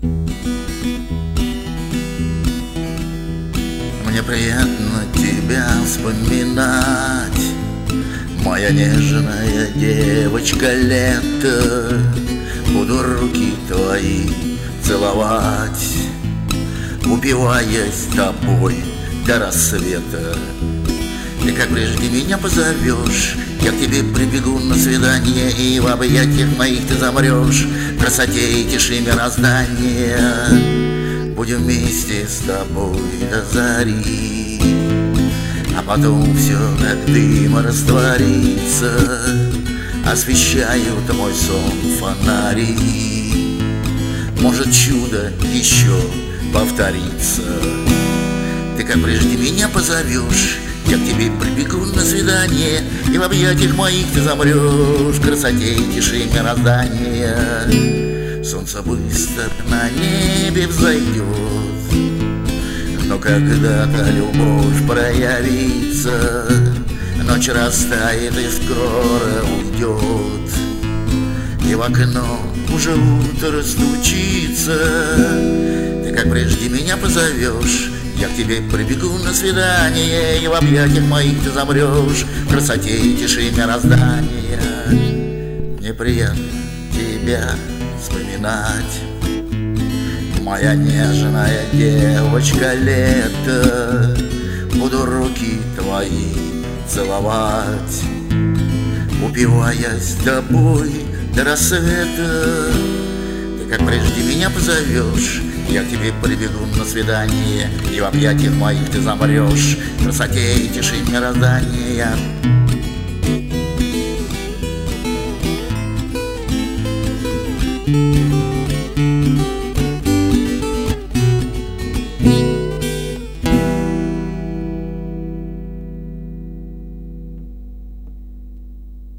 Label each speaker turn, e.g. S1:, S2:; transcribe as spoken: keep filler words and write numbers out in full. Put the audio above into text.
S1: Мне приятно тебя вспоминать, моя нежная девочка лето. Буду руки твои целовать, упиваясь тобой до рассвета. Ты как прежде меня позовешь, я к тебе прибегу на свидание, и в объятиях моих ты замрешь в красоте и тиши мироздания. Будем вместе с тобой до зари, а потом все как дым растворится, освещают мой сон фонари. Может, чудо еще повторится. Ты как прежде меня позовешь, я к тебе прибегу на свидание, и в объятиях моих ты замрешь в красоте и тиши мироздания. Солнце быстро на небе взойдет, но когда-то любовь проявится. Ночь растает и скоро уйдет, и в окно уже утро стучится. Ты как прежде меня позовешь, я к тебе прибегу на свидание, и в объятиях моих ты замрешь в красоте и тиши мироздания. Мне приятно тебя вспоминать, моя нежная девочка лето. Буду руки твои целовать, упиваясь тобой до рассвета. Ты как прежде меня позовешь, я к тебе прибегу на свидание, и в объятиях моих ты замрешь в красоте и тиши мироздания.